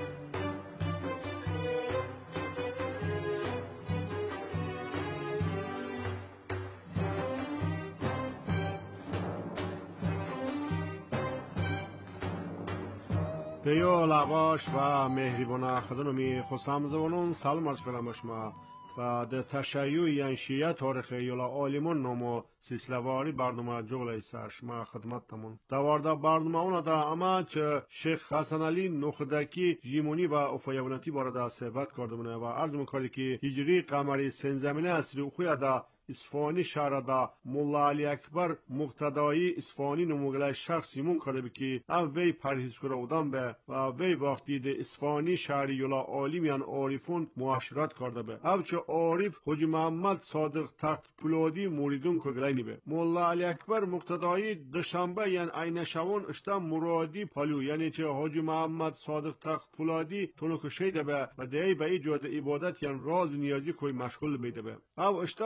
دیو لباش و مهربان خدنمی خسام زبانون سلام عرض کنم شما و ده تشیع یان شیعه تاریخ یولا عالمون نامو سلسله‌واری برنامه جغل سر شما خدمتتون دوارده برنامه اون دا اما چه شیخ حسن علی نخدکی جیمونی و افایونتی بارده صحبت کرده مونه و عرض میکنه که هجری قمری سنزمینه اصری خویا دا اصفهانی شهر دا مولا علی اکبر مقتدایی اصفهانی نموگله شخص یمون کرده بکی او وی پرهیز کرده بودن به و وی وقتی ده اصفهانی شهر یولا عالمیان عارفون معاشرت کرده به او چه عارف حاجی محمد صادق تخت پولادی موریدون کگلینی به مولا علی اکبر مقتدایی دوشنبه یعنی عین شوان اشتا مرادی پالو یعنی چه حاجی محمد صادق تخت پولادی تونو کشیده به و ده به ایجاد عبادت یعنی راز نیازی کوی مشغول بیده به او اشتا با دست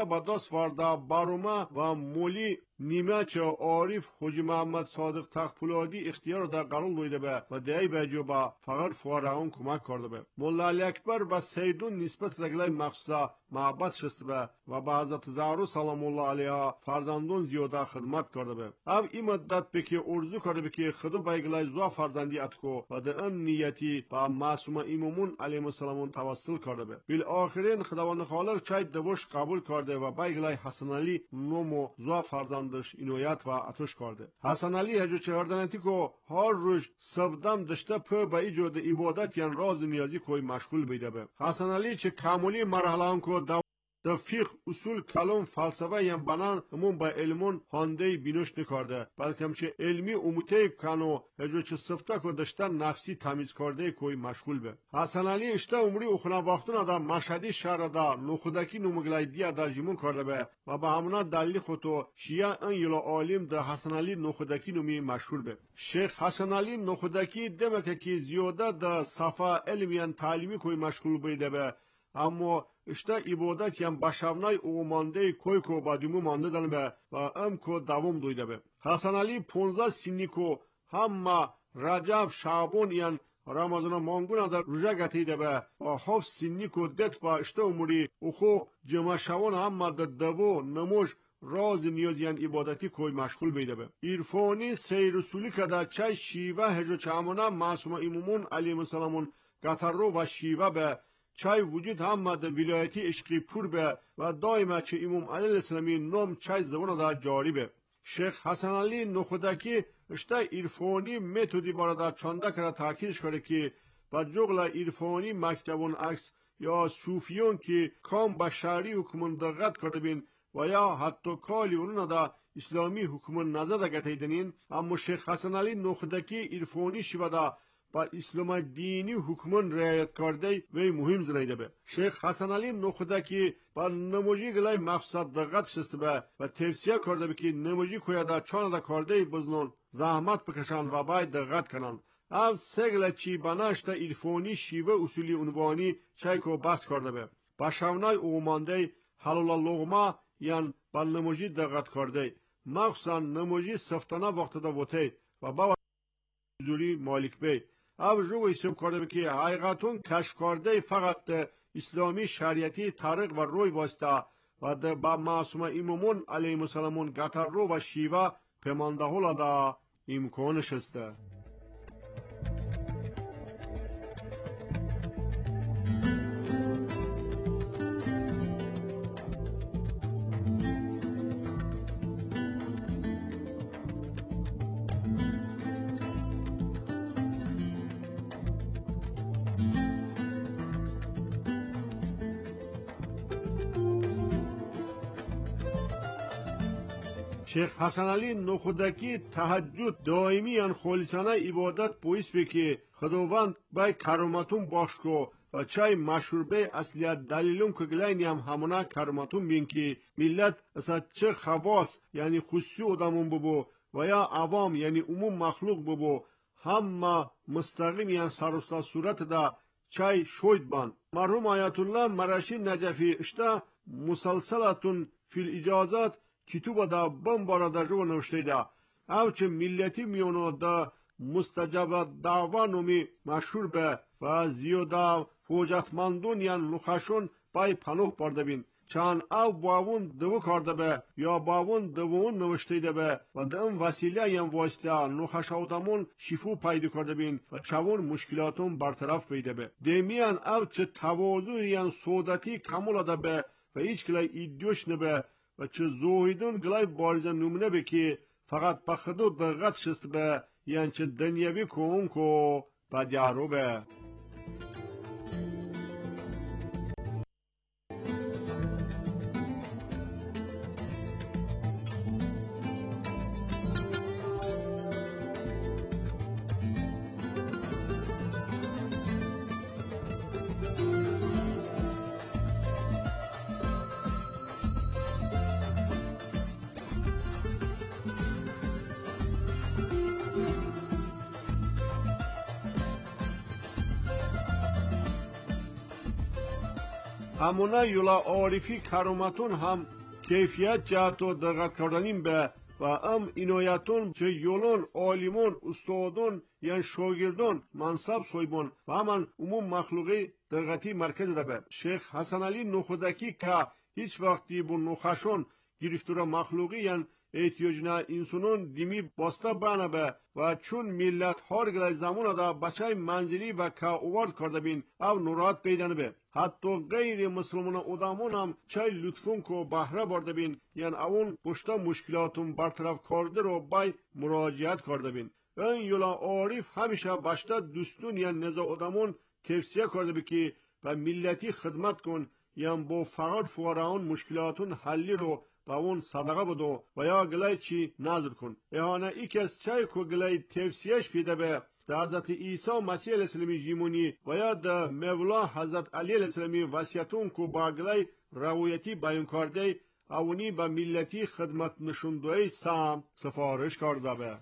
سوارده بارومه و مولی نیمه چه عارف حاجی محمد صادق تقپولادی اختیار در قرار بوده به و دهی بجو با فقط فوارهان کمک کرده به. مولا علی اکبر با سیدون نسبت رگلای مخصوصا محبت شسته به و با حضرت زهرا سلام الله علیها فرزندون زیاده خدمت کرده به. او این مدت بکی ارزو کرده بکی خدو بایگلای زوا فرزندی اتکو و در ان نیتی با معصوم ایمومون علیهم السلام توسل کرده به. بالآخرین خداوند خالق چای دوش قبول کرده و بایگلای حسن علی نومو زوا فرزندش اینویت و اتوش کرده. حسن علی هجو چهاردنتی کو هر روز سبدم دشته په با ایجاد عبادت یان راز نیازی کوی مشغول بیده به. حسن علی چه کاملی مرحله کو د فقه اصول کلام فلسفه یم بنان همون با علمون هانده بینوش نکرده بلکه چه علمی اموته کنو هجو چه صفته که داشتن نفسی تمیز کرده کوی مشغول به. حسن علی اشته عمری اخنا وقتون دا مشهدی شهر دا نخودکی نمگلای دیا دا جیمون کرده به و با همونا دلیل خودتو شیعه ان یلا عالم دا حسن علی نخودکی نمی مشهور به. شیخ حسن علی نخودکی دمکه که زیاده دا صفحه علمیان تعلیمی کوی مشغول بیده به اما اشته عبادت یم بشونای او مانده کوی کو بادیمو مانده دن به و ام کو دوام دویده به. حسن علی پونزده سینی کو همه رجب شعبان ین رمضان مانگون در روژه گتیده به و هفت سینی کو دت با اشته عمری او خو جمع شوان همه در دوو نموش راز نیاز ین عبادتی کوی مشغول بیده به. عرفانی سی رسولی که در چای شیوه هجو چامونه معصوم ایمومون علیهم السلام قطر رو و شیوه به چای وجود هم مد ولایتی عشقی پور به و دائما چه امام علی الاسلامی نام چای زبان دا جاری به. شیخ حسن علی نخودکی اشته عرفانی متودی بارد چانده کرده تاکیدش کرده که با جغل عرفانی مکتبون عکس یا صوفیون که کام با شهری حکمون دقت کرده بین و یا حتی کالی اونو دا اسلامی حکمون نزده گتیدنین اما شیخ حسن علی نخودکی عرفانی شیوه دا با اسلام دینی حکمون رعایت کرده و مهم زلیده به. شیخ حسن علی نخودکی با نموجی گلای مقصد دقت شسته به و توصیه کرده به که نموجی کویده چانده کرده بزنون زحمت بکشن و باید دقت کنن. از سگل چی بناشته عرفانی شیوه اصولی عنوانی چایکو بس کرده به. با شونای اومانده حلال لغمه یعن با نموجی دقت کرده مخصوصا نموجی سفتانه وقت دا وطه و با زوری مالک بی او جو حساب کرده که حقیقتون کشف کرده فقط اسلامی شریعتی طریق و روی واسطه و با معصوم ایمومون علیهم السلام گتر رو و شیوه پیمانده هولا دا امکانش است. شیخ حسن علی نخودکی تهجد دائمی ان خالصانه عبادت پویس به که خداوند بای کرامتون باش کو و چای مشهور به اصلیت دلیلون که گلین هم همونا کرامتون بین که ملت اصلا چه خواص یعنی خصوصی آدمون ببو و یا عوام یعنی عموم مخلوق ببو همه مستقیم یعنی سرستا صورت دا چای شوید بان. مرحوم آیت الله مرشی نجفی اشتا مسلسلتون فی الاجازات کتوبه دا بم بارا دا جو نوشته دا او چه ملتی میونو دا مستجاب دعوا نومی مشهور به و زیاده فوجتمندون یا نخشون پای پنوه پارده بین چان او باون دو کرده به یا باون دوون نوشته ده به و دم وسیله یم واسطه نخش آدمون شفو پیدا کرده بین و چون مشکلاتون برطرف بیده به دمیان او چه تواضع یا سودتی کمول ده به و هیچ کلای ایدیوش نبه و چه زوهیدون گلای بارزن نمونه به که فقط بخدو دقت شست به یعنی چه دنیوی کون کو بدیارو به. همونا یولا عارفی کرامتون هم کیفیت جهت و دقت کردنیم به و ام اینایتون که یولون عالمون استادون یعنی شاگردون منصب سویبون و همان عموم مخلوقی دقتی مرکز ده به شیخ حسن علی نخودکی که هیچ وقتی بو نخشون گرفتور مخلوقی یعنی احتیاجنا انسانون دیمی باسته بانه به و چون ملت هر گلای زمان دا بچه منزلی و که اوارد کرده بین او نورات پیدا به حتی غیر مسلمان ادامون هم چای لطفون که بهره برده بین یعنی اون پشتا مشکلاتون برطرف کرده رو بای مراجعت کرده بین این یولا عارف همیشه باشتا دوستون یعنی نزا ادامون توصیه کرده بی که و ملتی خدمت کن یعنی با فقط فقراون مشکلاتون حلی رو با اون صدقه بدو و یا گلای چی نظر کن احانه ای کس چای که گلای توصیهش پیده به در حضرت عیسی مسیح علیه السلامی جیمونی و یا در مولا حضرت علی علیه السلامی وصیتون که با گلای روایتی بیان کرده اونی با ملتی خدمت نشوندوی سام سفارش کرده به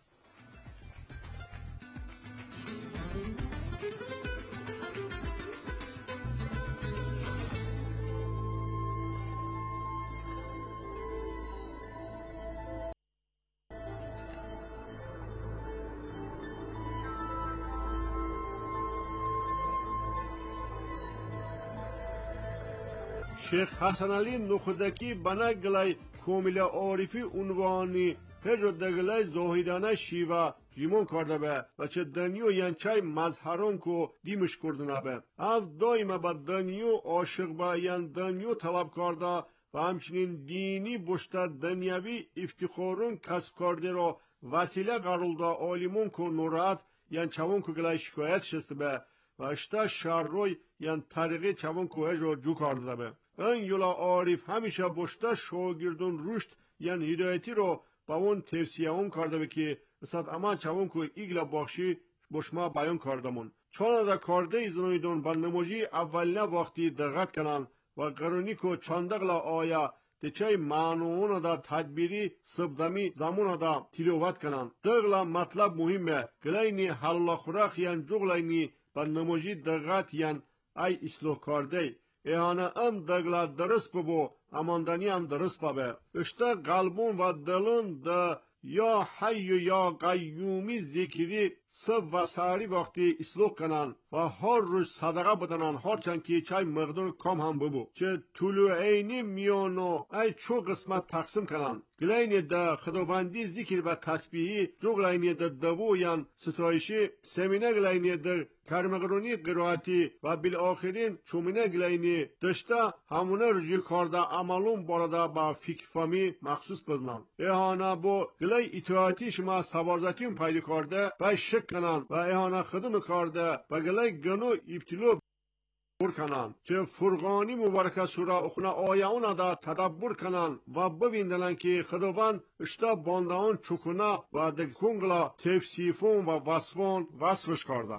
شیخ حسن علی نخودکی بنا گلای کومیل عارفی عنوانی هجر دگلای زاهدانه شیوه جیمون کرده به و چه دنیو ین چای مظهرون کو دیمش کردنه به او دایما با دنیو عاشق با ین دنیو طلب کرده و همچنین دینی بشته دنیوی افتخارون کسب کرده رو وسیله قرولده عالمون کو نورات ین چوون کو گلای شکایت شست به و اشتا شر روی ین طریقی چوون کو هجر جو کرده به این یولا عارف همیشه بشته شاگردون رشد یعنی هدایتی رو با اون توصیه اون کرده به که اصلا اما چون که ایگلا بخشی بشما بیان کردمون چون از کرده ایزنویدون با نموجی اولیه وقتی دقت کنن و قرونی که چندقلا آیا تچای معنون دا تدبیری سبدمی زمان دا تلاوت کنن دقلا مطلب مهمه گلینی حل خوراک یعنی جغلینی با نموجی دقت یعنی ای اصلاح کرده احانه ام دگلا درست ببو اماندنی هم درست ببه اشته قلبون و دلون ده یا حی یا قیومی ذکری سب و ساری وقتی اصلاح کنن و هر روز صدقه بدنن هر چند که چای مقدار کم هم ببو چه طلوع عینی میانو ای چو قسمت تقسیم کنن گلین ده خداوندی ذکر و تسبیحی جو گلین ده دوو یان ستایشی سمینه گلین ده کرمقرونی قرائتی و بالآخرین چومینه گلینی دشته همونه رجی کرده عملون بارده با فکر فامی مخصوص بزنن احانه با گلی اطاعتی شما سبارزتیون پیدا کرده و شک کنن و احانه خدمت کرده و گلی گنو ابتلو بر کنن چه فرقانی مبارکه سوره اخنا آیاونا دا تدبر کنن و ببیندن که خداوند اشتا باندهان چکونه و دکونگلا تفسیفون و وصفون وصفش کرده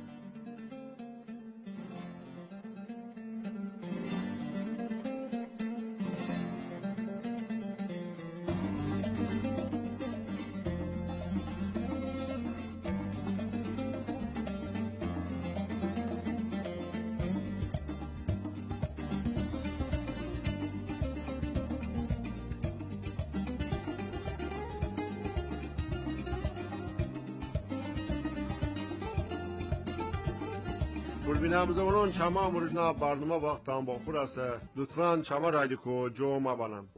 بینم زمانون چما مورجنا برنامه وقت هم با خود است لطفاً چما رایدی کو جو ما بانم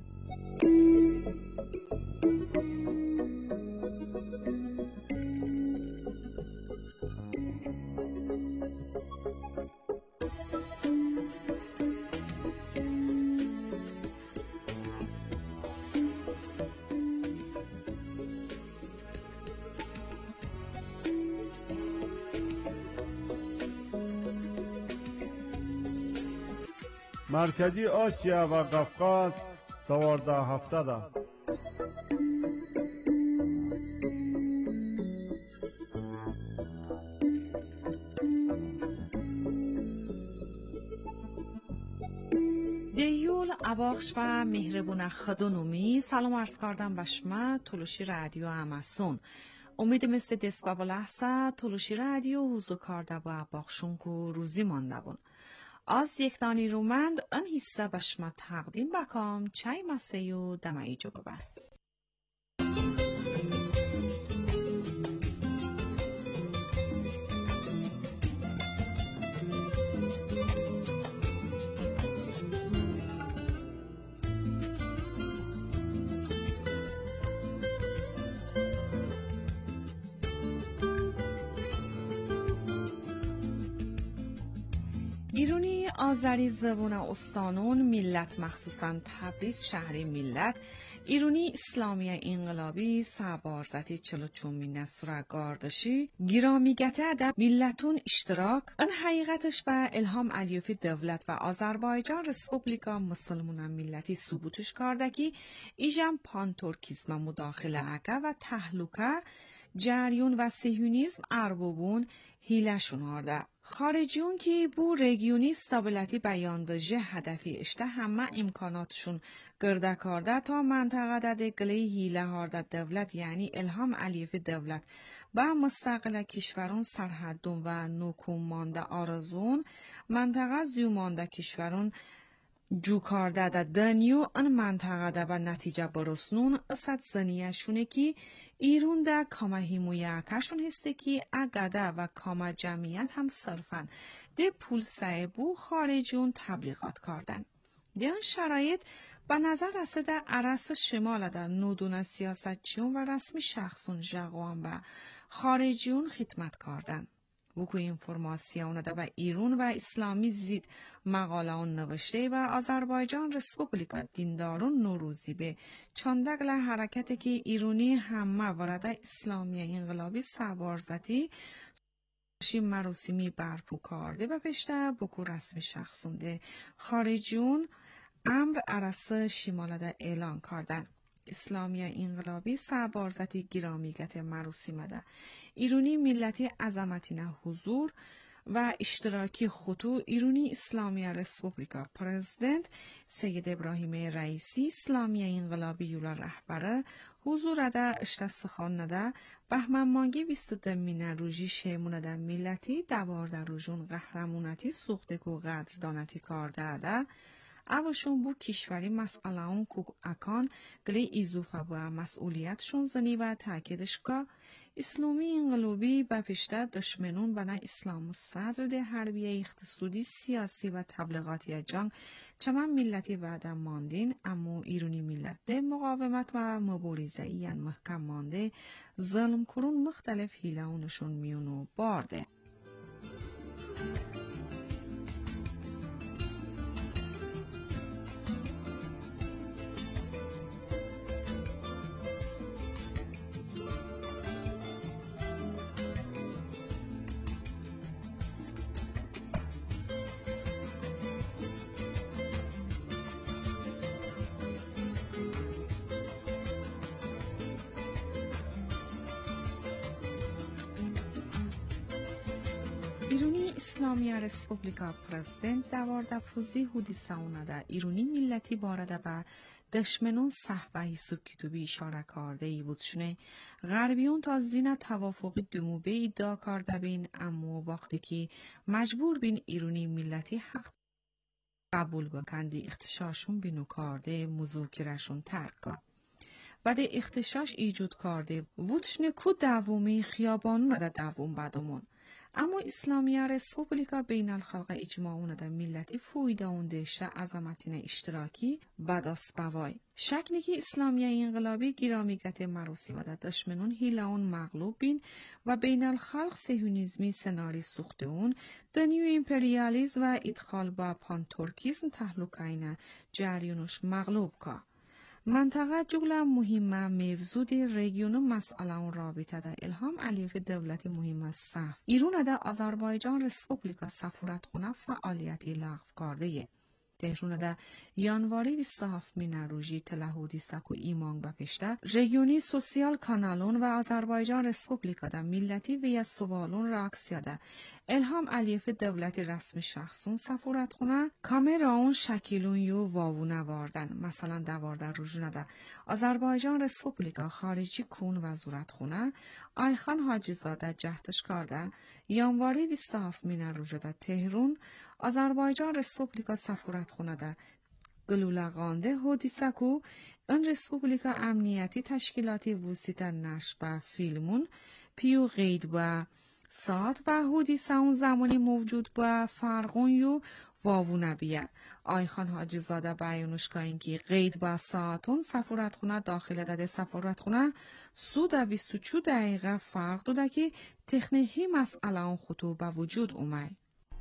مرکزی آسیا و قفقاز دوارده هفته ده دیول اباخش و مهربون خدونومی سلام عرض کردم به شما تلوشی رادیو اماسون امید مثل دست بابا لحظه تلوشی رادیو حضور کرده و اباخشون که روزی مانده بون از یک دانی رومند ان حصه بشما تقدیم بکام چای مسیو دمایی جو ببن. ایرونی آذری زبون استانون ملت مخصوصاً تبریز شهری ملت ایرونی اسلامی انقلابی سابارزتی چلو چومین سوره گاردشی گرامیگته ادب ملتون اشتراک ان حقیقتش به الهام علیوی دولت و آذربایجان رسپوبلیکا مسلمون ملتی ثبوتش کاردکی ایجم پانتورکیزم مداخله اگه و تحلوکه جریون و سیهونیزم اربوبون هیلشون آرده. خارجیون که بو رگیونی استابیلیتی بیاندجه هدفی اشته همه امکاناتشون گرده کرده تا منطقه داده گلی هیله هارده دولت یعنی الهام علیوی دولت با مستقل کشورون سرحدون و نوکوم مانده آرزون منطقه زیومانده کشورون جو کارده ده دنیو ان منطقه ده و نتیجه برسنون اصد زنیه شونه که ایرون ده کاما هیمویه کشون هسته که اگده و کاما جمعیت هم صرفن ده پول سایبو خارجون تبلیغات کردن. ده ان شرایط به نظر رسیده عرص شمال ده نودون سیاستچیون و رسمی شخصون جغوان و خارجیون خدمت کردن. وکو اینفورماسیون ده و ایرون و اسلامی زید مقاله اون نوشته و آذربایجان رسپوبلیکا دیندارون نوروزی به چاندگل حرکتی که ایرونی همه ورد اسلامی انقلابی سوارزتی شی مراسمی برپو کرده و پشته بکو رسمی شخصونده خارجیون امر عرص شماله اعلان کردن. اسلامی انقلابی سوارزتی گرامیگت مراسم ده ایرونی ملتی عظمتینه حضور و اشتراکی خطو ایرونی اسلامی رسپوبلیکا پرزیدنت سید ابراهیم رئیسی اسلامی انقلابی یولا رهبره حضور ده اشتسخان ده بهمن مانگی بیست دمینه روژی شیمونه ده ملتی دوارده روژون قهرمونتی سوخته کو قدردانتی کارده ده اوشون بو کشوری مسئله اون کوک اکان گلی ایزوفه با مسئولیتشون زنی و تاکیدش که اسلامی انقلابی به پیشتر دشمنون و نه اسلام صدر ده حربیه اقتصادی سیاسی و تبلیغاتی جنگ چمن ملتی بعد ماندین اما ایرونی ملت ده مقاومت و مبارزه این محکم مانده ظلم کرون مختلف هیلهونشون میونو بارده. ایرونی اسلامی رسپوبلیکا پرزیدنت دوارده پروزی هودی ساونه ده ایرونی ملتی بارده به دشمنون صحبه سبکتوبی اشاره کرده ای بودشونه غربیون تا زین توافقی دموبه ادعا کرده بین اما وقتی که مجبور بین ایرونی ملتی حق قبول بکندی اختشاشون بینو کرده مذاکرهشون ترک و ده اختشاش ایجود کرده وودشونه کو دومی خیابانون ده دوم بدمون اما اسلامی رسپوبلیکا بین الخلق اجماعون ده ملتی فویده اون دشته عظمتین اشتراکی بداس بوای شکلی که اسلامی انقلابی گرامیگت مراسم ده دشمنون هیلون مغلوب بین و بین الخلق سهونیزمی سناری سوخته اون دنیو امپریالیزم و ادخال با پانتورکیزم تحلوکین جریونش مغلوب که منطقه جگل مهمه موضوع رژیون مسئله اون رابطه ده الهام علیوی دولت مهم صف ایرون ده آذربایجان رسپوبلیکا سفارت خونه فعالیتی لغو کرده تهرون ده یانواری بیست و هفتم روژی تلهودی سکو ایمان بپشته رژیونی سوسیال کانالون و آذربایجان رسپوبلیکا ده ملتی و یا سوالون راکسیا ده الهام علیف دولت رسمی شخصون سفارت خونه کامراون شکیلون یو واوونه واردن مثلا دوارده روژونه ده آذربایجان رسپوبلیکا خارجی کون وزارت خونه آیخان حاجی زاده جهتش کرده یانواری بیست و هفت مینه روژه ده تهرون آذربایجان رسپوبلیکا سفارت خونه ده گلولغانده حدیثه کو این رسپوبلیکا امنیتی تشکیلاتی وسیطه نشر و فیلمون پیو غید و ساعت و حدیثه اون زمانی موجود با فرقون یو واوونه بیه آیخان حاجی زاده بیانوش که اینکه غید با ساعتون سفارت خونه داخل داده سفارت خونه سود بیست و چو دقیقه فرق داده که تکنیکی مسئله اون خطو به وجود اومد.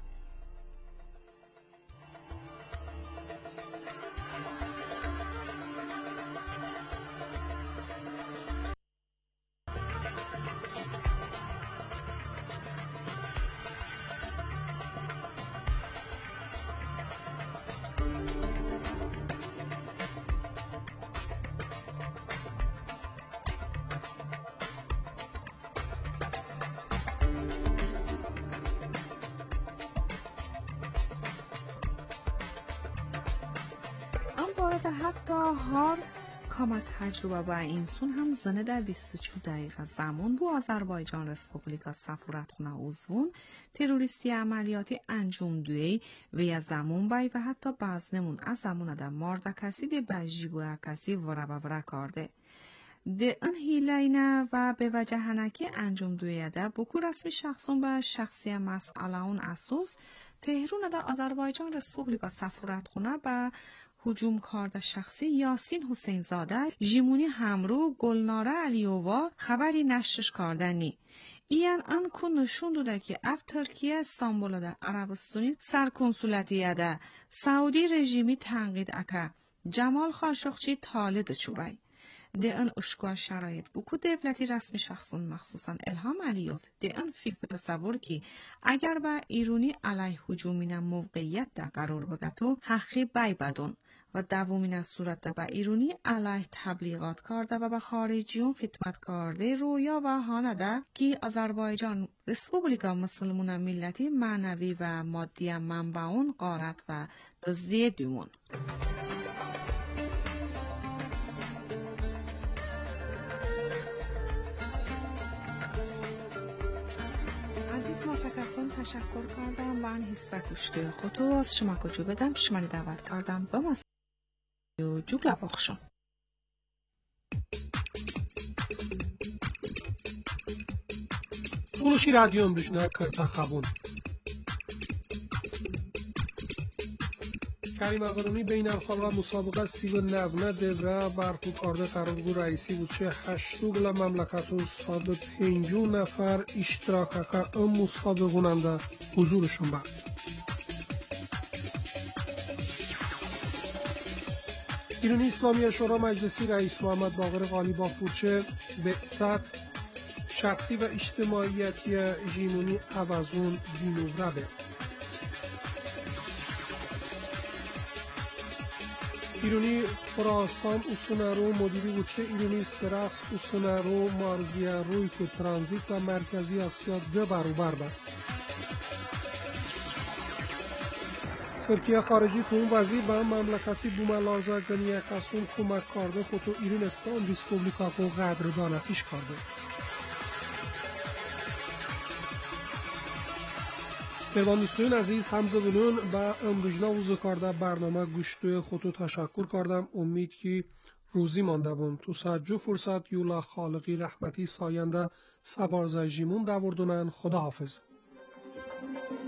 حتی هر کام تجربه با اینسون هم زنه در بیست و چهار دقیقه زمان بو آذربایجان رسپوبلیکا سفارت خونه اوزون تروریستی عملیاتی انجام دوی و یا زمان بای و حتی بعضنمون از زمان در مارد کسی ده بجیب و کسی وره وره کرده. ده ان هیلینه و به وجه هنکی انجام دوی ده بکو رسمی شخصون به شخصی مسئله اون اساس تهرون در آذربایجان رسپوبلیکا سفارت خونه به هجوم کارده شخصی یاسین حسین زاده جیمونی همرو گلناره علیووا خبری نشرش کردنی. این آن کو نشون داده که اف ترکیه استانبول ده عربستانی سرکنسولاتیه ده سعودی رژیمی تنقید اکا جمال خاشقچی طالد چوبای. ده ان اشکا شرایط بکو دولتی رسمی شخصون مخصوصا الهام علیوف ده ان فکر تصور که اگر با ایرانی علیه هجومین موقعیت ده قرار بده تو حقی بای بدون و دومین از صورت به ایرانی علیه تبلیغات کرده و به خارجیون خدمت کرده رویا و هانده که آذربایجان رسپوبلیکا مسلمون ملتی معنوی و مادی منبعون غارت و دزدی دومون. عزیز ماسکسون تشکر کردم من هسته کشته خودو از شما کجو بدم شما دعوت کردم به ماسکسون جوگلا بخشم. تولوشی رادیو امروزنه کرتا خبون کریم اقرانی بین الخالق مسابقه سیو نونه دوره برخو کارده قرارگو رئیسی بود چه هشتوگل مملکتون ساده پینجو نفر اشتراکه ام مسابقوننده حضورشون برد. ایرانی اسلامی شورا مجلسی رئیس محمد باقر غالیباف فورچه به بعثت شخصی و اجتماعیتی ژیمونی عوضون دینوره به ایرانی خراسان اوسنارو مدیری بودشه ایرانی سرخص اوسنارو مارزیه روی که ترانزیت و مرکزی آسیا دو برابر بر ترکیه خارجی که اون وزیر به مملکتی بوملازه گنیه قسون کمک کرده خودتو ایران استان ریسپوبلیکا کو قدردانه ایش کرده. پیوندوستوین عزیز همزه بلون با امروزنا وزو کرده برنامه گوشتوی خودتو تشکر کردم. امید که روزی مانده بون تو سجو فرصت یولا خالقی رحمتی ساینده سبارزه جیمون دوردونن. خدا حافظ.